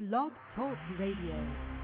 Blog Talk Radio.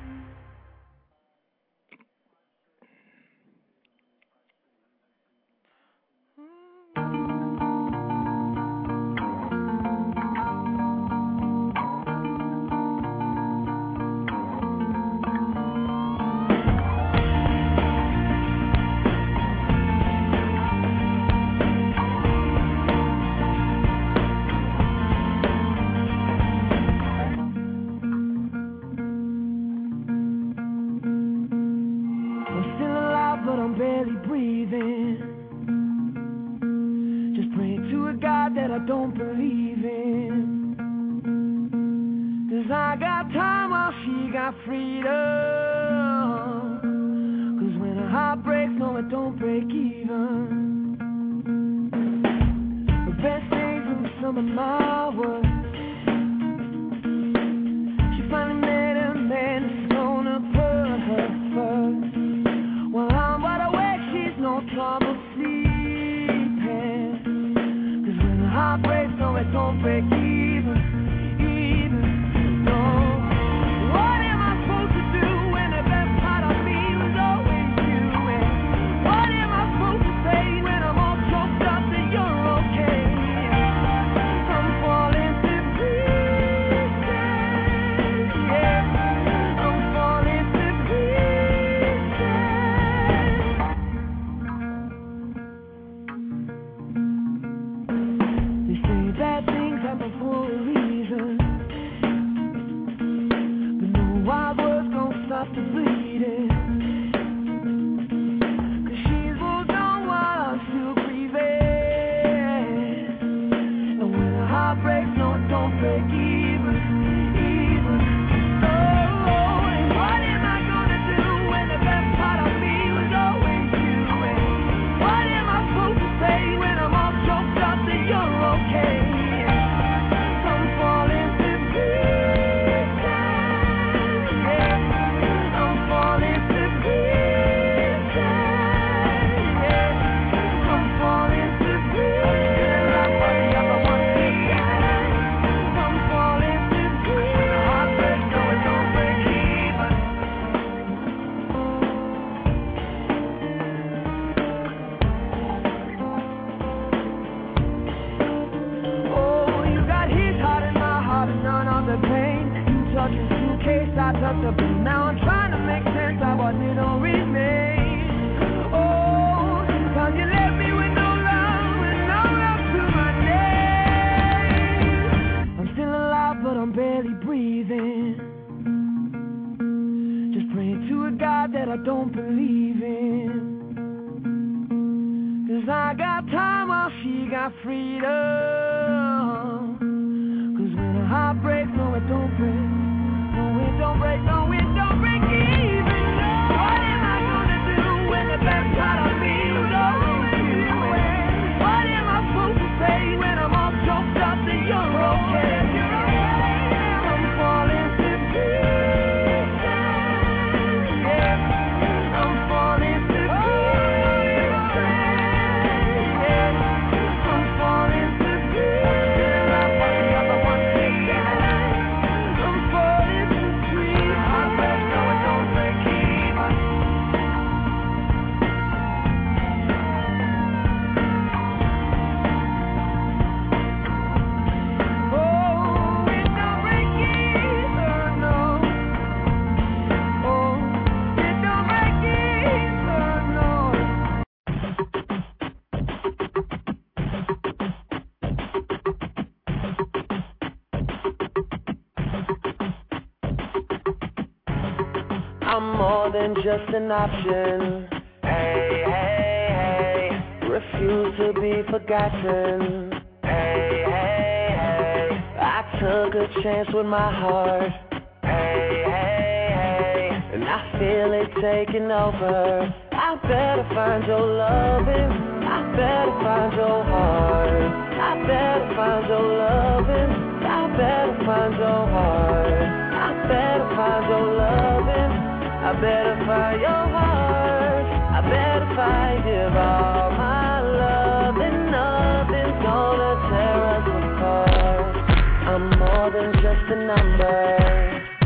Just an option. Hey, hey, hey. Refuse to be forgotten. Hey, hey, hey. I took a chance with my heart. Hey, hey, hey. And I feel it taking over. I better find your loving. I better find your heart. I better find your loving. I better find your heart. I better find your loving. I better find your heart. I better find give all my love, and nothing's gonna tear us apart. I'm more than just a number.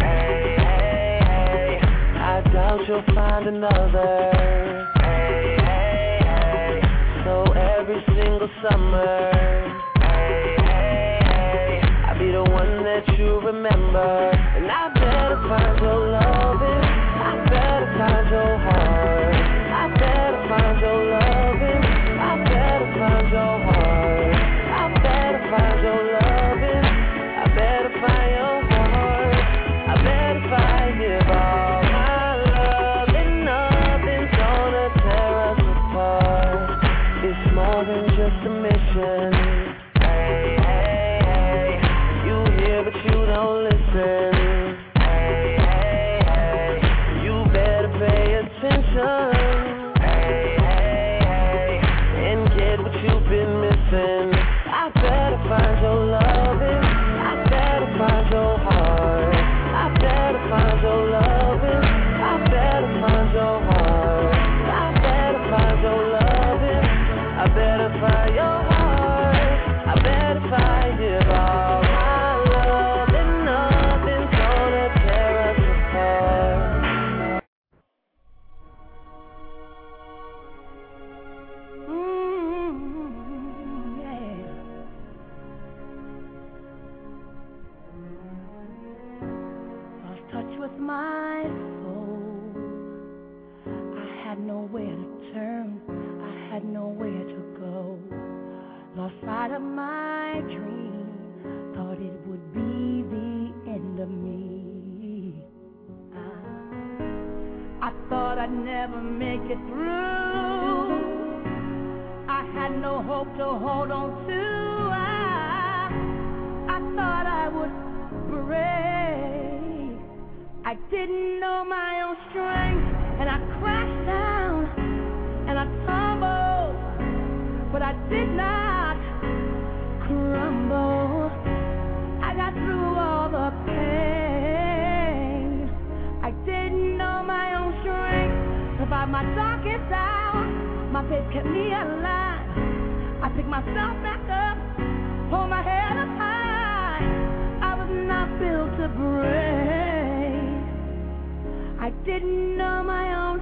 you'll find another. Hey, hey, hey. So every single summer, hey, hey, hey, I'll be the one that you remember. And I better find your loving, I better find your heart, I better find your loving, I better find your heart, I better find your loving, I better find your heart, I better find it all. My love and nothing's gonna tear us apart. It's more than just a mission. Hey, hey, hey, you hear but you don't listen. Hey, hey, hey, you better pay attention. Hey, hey, hey, and get what you've been missing. I better find your loving, I better find your heart, I better find your loving, I better find your heart, I better find your loving, I better find your heart, I better find it all. My love and nothing's gonna tear us apart. Yeah. Lost touch with my soul. I had nowhere to turn, I had nowhere to go. Lost sight of my dream, thought it would be the end of me. I thought I'd never make it through. I had no hope to hold on to. I thought I would break. I didn't know my own strength, and I crashed down and I tumbled, but I did not crumble. I got through all the pain. I didn't know my own strength. Survived my darkest hour. My faith kept me alive. I picked myself back up, hold my head up high. I was not built to break. I didn't know my own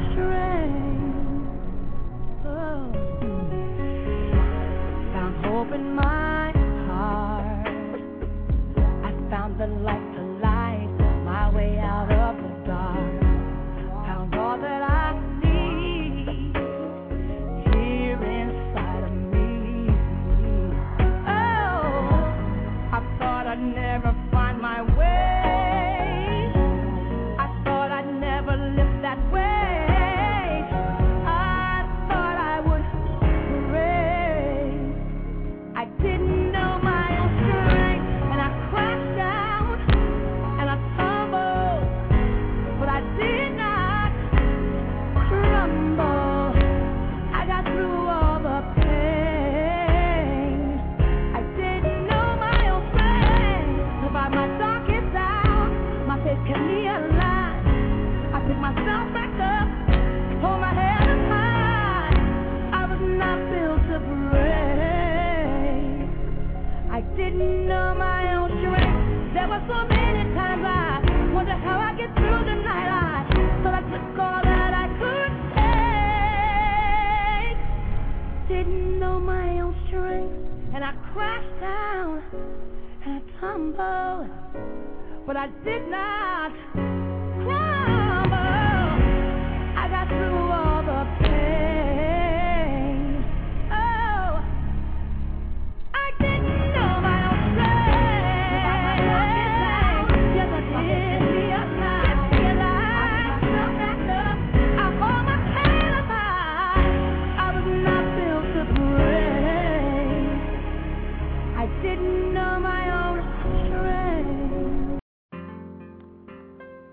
strength. Oh. Found hope in my heart. I found the light to light my way out of the dark. Found all that I need here inside of me. Oh, I thought I'd never find my way. I thought I'd never live that way. I thought I would break. I didn't know my own strength, and I crashed down and I tumbled, but I did not crumble. I got through all the pain. I didn't know my own strength. Survived my darkest hour. My faith kept me alive. I picked myself back up, hold my head up high. I was not built to break. I didn't know my own strength. There were so many times I wondered how I get through the night. I thought I took all that I could take. Didn't know my own strength, and I crashed down and I tumbled, but I did not crumble. I got through all the pain. Oh, I didn't know my own strength. Yes, I did. Kept me alive. Felt back up. I hold my head up high. I was not built to break. I didn't know my own strength.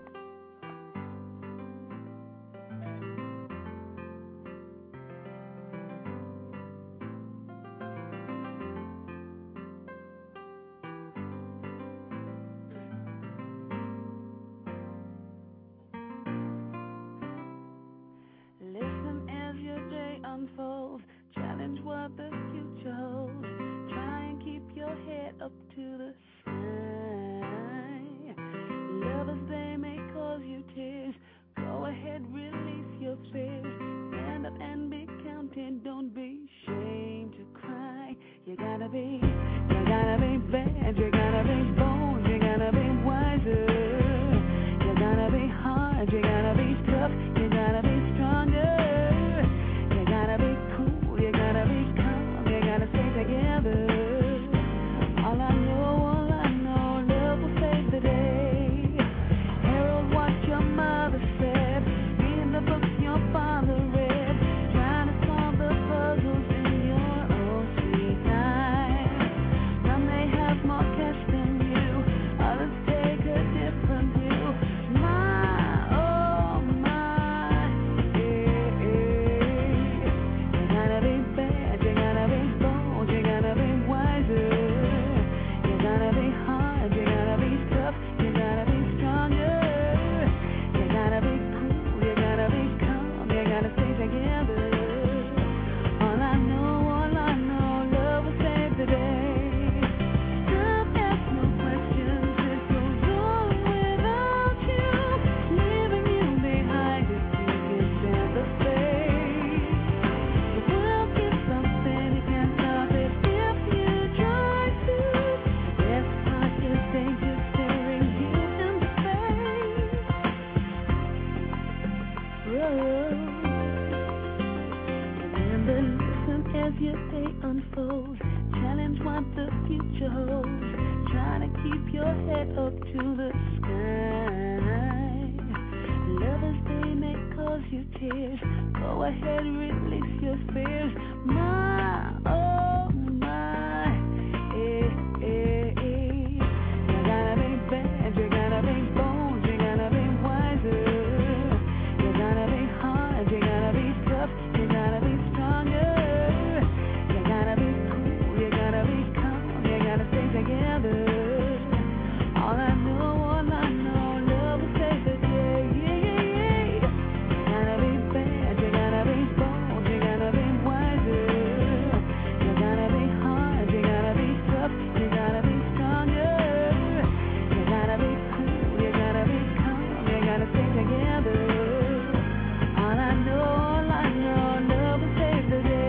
what the future holds. Trying to keep your head up to the sky. Lovers, they may cause you tears. Go ahead, release your fears. My, oh my, eh, eh, eh. You gotta be bad, you gotta be bold, you gotta be wiser. You gotta be hard, you gotta be tough, you gotta be stronger. You gotta be cool, you gotta be calm, you gotta stay together. All I know, love will save the day. You gotta be bad, you gotta be bold, you gotta be wiser. You gotta be hard, you gotta be tough, you gotta be stronger. You gotta be cool, you gotta be calm, you gotta stay together. All I know, love will save the day.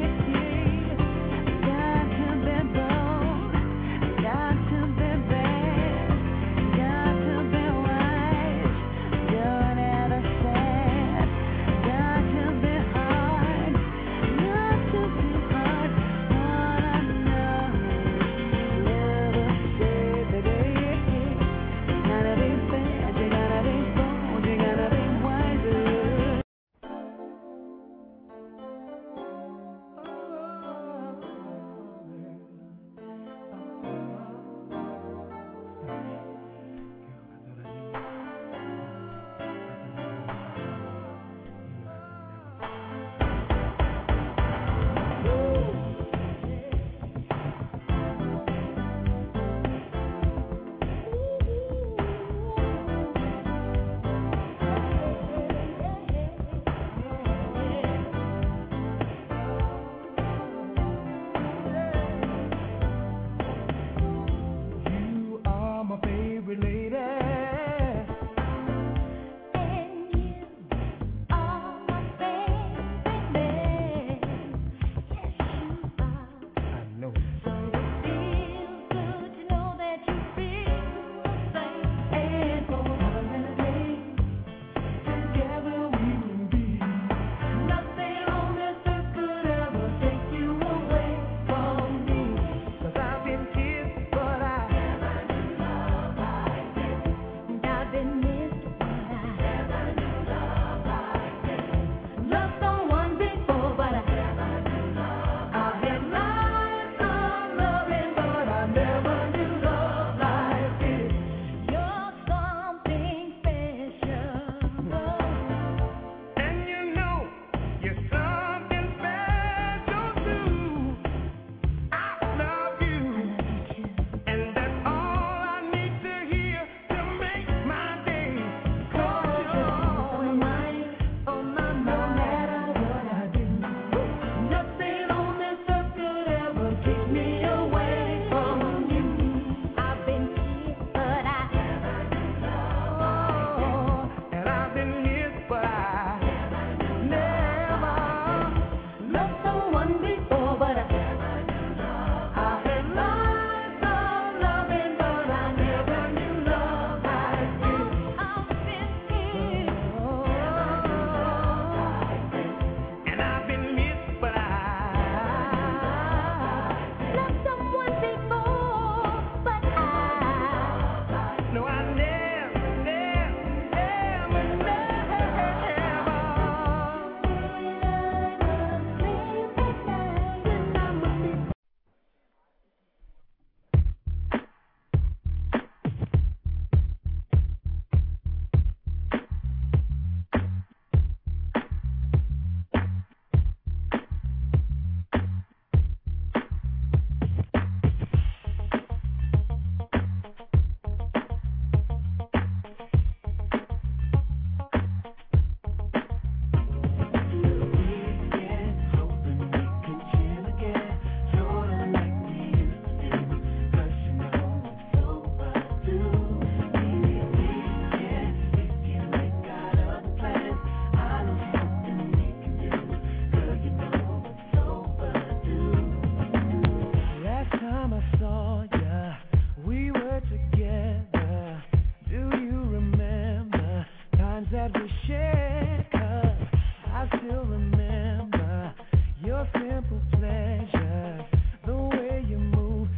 Got to be bold, got to be bad, got to be wise, don't ever sad. Got to be hard, got to be hard. All I know, love will save the day. You gotta be bad, you gotta be bold, you gotta be wiser. You are my favorite lady. And you are my favorite man. Yes, you are. I know. So it feels good to know that you feel the same. And forever and a day, together we will be. Nothing on this earth could ever take you away from me. 'Cause I've been kissed, but I never knew love like this. I've been missed, but I never knew love like this. Loved someone before, but I never knew love. I had lives of loving, but I never knew love like this. You're something special. And you know you're something special too. I love you, and that's all I need to hear to make my day. 'Cause you're mine, oh my, no matter what I do. Nothing on this earth could ever take me away from you. I've been kissed, but I never knew love. And I've been missed, but I never loved someone before, but I never knew love. I had lives of loving, but I never knew love like this. I've been kissed, and I've been missed, but I loved someone before, but no, I never. simple pleasure, the way you move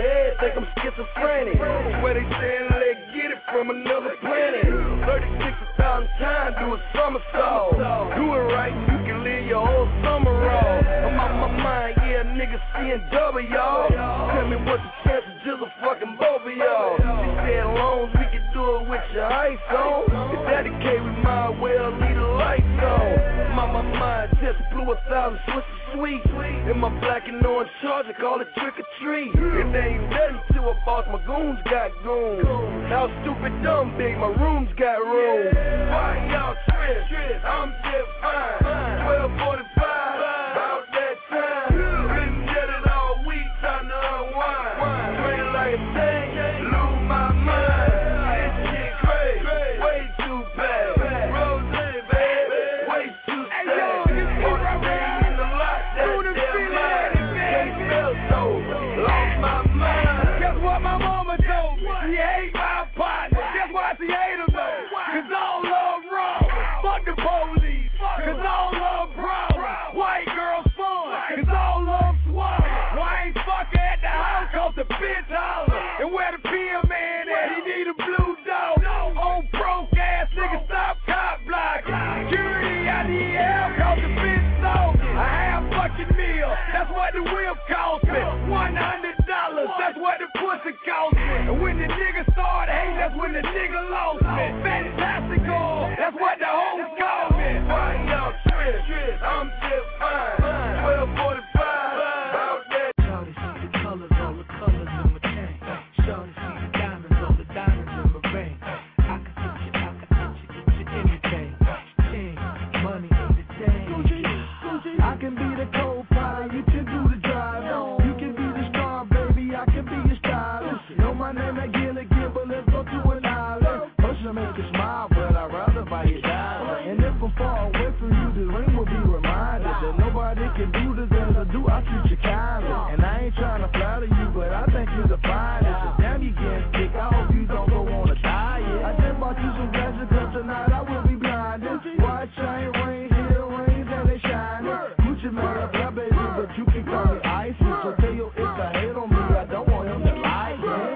head, think I'm schizophrenic. Where they saying let's get it from another planet. 36,000 times, do a somersault. Do it right, you can live your whole summer off. I'm on my mind, yeah, niggas seeing double, y'all. Tell me what's the chance of just a fucking both of y'all. She said loans, we can do it with your ice on. If that the case, we might well leave the lights on. My mind just blew 1,000 switches sweet. In my black and orange Charger, call it trick or treat. If they ain't ready to a boss, my goons got goons. How stupid, dumb, big, my rooms got room. Why y'all trip? I'm just fine. 12:45, about that time. Been jetted all week, time to unwind. Train like a tank, lose my mind. This shit crazy, way too bad. Rose, baby, way too sad. In the lot, that damn line. Can't smell so, lost my mind. Guess what my mama told me? She hate my partner. Guess why she hate him though? Cause all love wrong. Fuck the police. Cause all love problem. White girls fun. Cause all love swung. Why ain't fucker at the house? Cause the bitch holler. And where the PM man at? He need a blue dog. Old broke ass nigga stop cop blocking. Security out the hell cause the bitch sold a half fucking meal. That's what the whip cost me. $100. That's what the pussy cost me. And when the nigga started hating, that's when the nigga lost me. Fantastical. That's what the hoes call me. Why y'all trip? I'm just fine. 12:45. About that. Shawty see the colors, all the colors in my chain. Shawty see the diamonds, all the diamonds in my ring. I can get you anything. King, money, entertain. I can be the co-pilot, you can do the drive. You can be the star, baby, I can be your stylist. Know my name, I get it, but let's go to an island. First I make you smile, but I'd rather buy you diamond. And if I'm far away from you, the ring will be reminded that nobody can do this as I do, I treat you kindly. And I ain't trying to flatter you, but I think you're the finest. And damn, you getting sick, I hope you don't go on a diet. I just bought you some pleasure, cause tonight I will be blinded. Watch chain, rain, here, rains, and they shining. Gucci man, yeah, baby, but you can call me icy. So tell your if I hate on me, I don't want him to like me.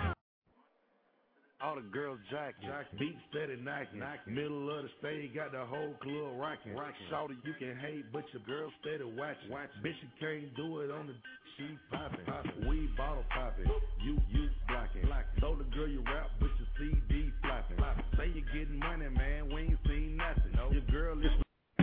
All the girls jacking, beat steady knocking. Middle of the stage, got the whole club rocking. Shawty, you can hate, but your girl steady watching. Bitch, you can't do it on the she poppin'. We bottle poppin', you blocking. Told the girl you rap, but your CD flopping. Say you getting money, man, we ain't seen nothing. Your girl is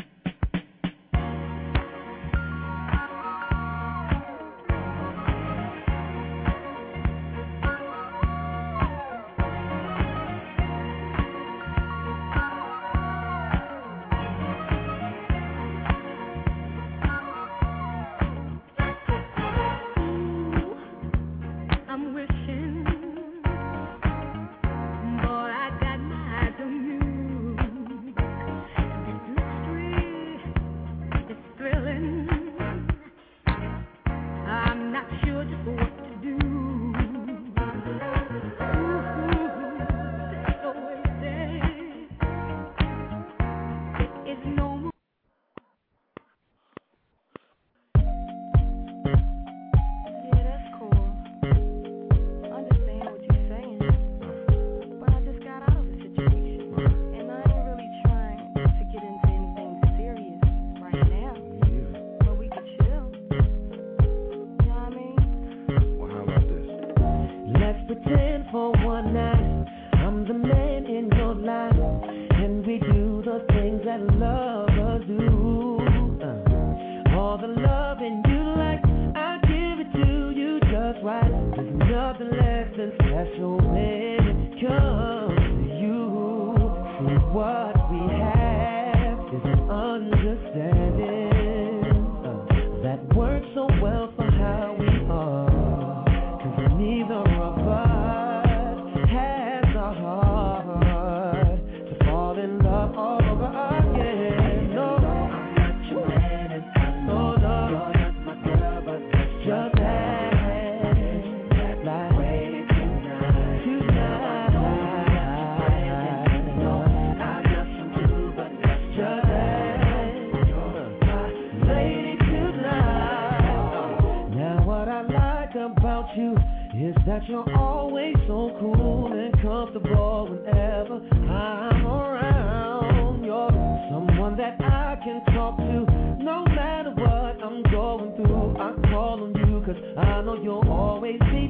I'm wishing, boy, I got my eyes on you. This mystery is thrilling. I'm not sure just what to do. It's so wasted. It is no more. Yeah, that's cool. Understand what you're saying, but I just got out of the situation, and I ain't really trying to get into anything serious right now. But we could chill. You know what I mean? well, how about this? Let's pretend for one night I'm the man in your life, and we do the things that lovers do. All the loving you like, I give it to you just right. There's nothing less than special when it comes to you. See, what we have is an understanding that works so well for how we are. 'Cause neither of us has a heart to fall in love all over again. No, I'm not your man and I know no, you're not my girl, but that's just that. Like tonight. No, I got some too, but that's just that. You're my lady tonight. Now what I like about you is that you're always so cool and comfortable whenever I'm around. You're someone that I can talk to no matter what I'm going through. I call on you 'cause I know you'll always be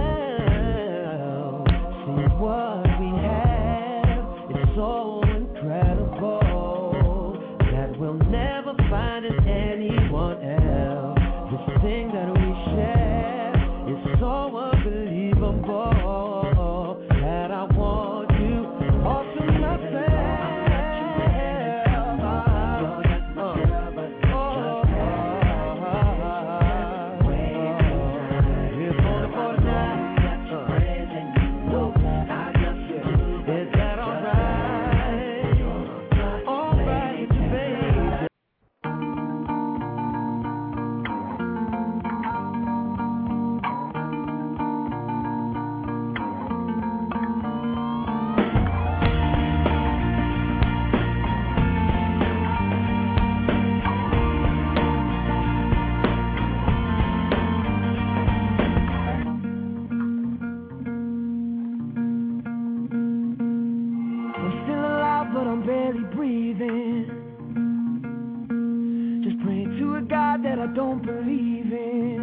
down. See what we have is so incredible that we'll never find in anyone else. This thing that we share is so unbelievable that I want you all to myself. Don't believe in,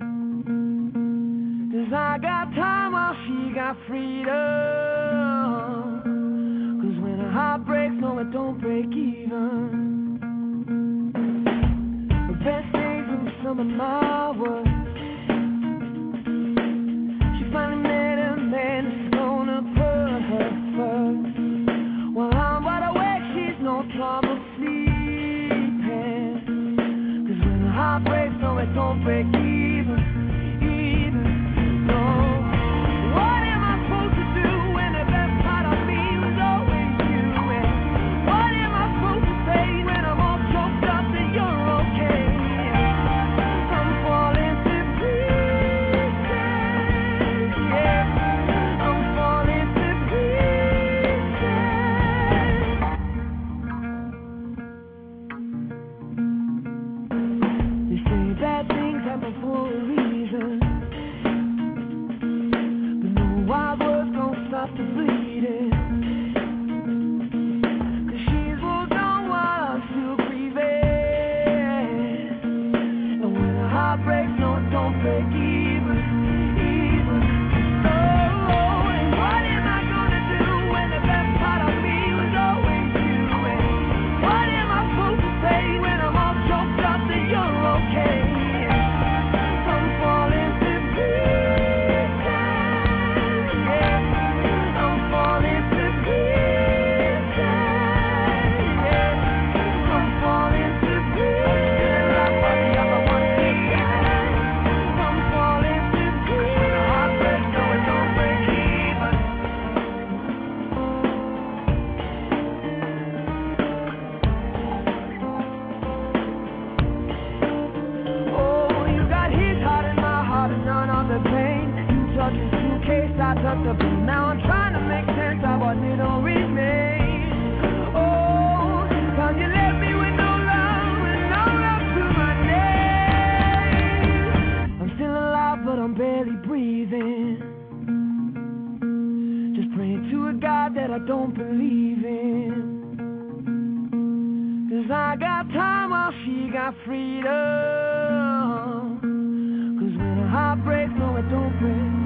'cause I got time while she got freedom. 'Cause when a heart breaks, no it don't break even. The best days will be some of my worst. She finally met a man who's gonna put her first. While I'm wide awake, she's no trouble sleeping. Heart breaks, no it don't break even, no. What am I supposed to do when the best part of me was always you? And what am I supposed to say when I'm all choked up that you're okay? I'm falling to pieces, yeah. I'm falling to bad things happen for a reason, but no wild words gon' stop the bleeding. 'Cause she's moved on while I'm still breathing. And when a heart breaks, no it don't break even. Oh, and what am I gonna do when the best part of me was always you? And what am I supposed to say when I'm all choked up that you're okay? I tucked up and now I'm trying to make sense of what little remains. Oh, 'cause you left me with no love and no love to my name. I'm still alive but I'm barely breathing, just praying to a God that I don't believe in. 'Cause I got time while she got freedom. 'Cause when a heart breaks, no it don't break.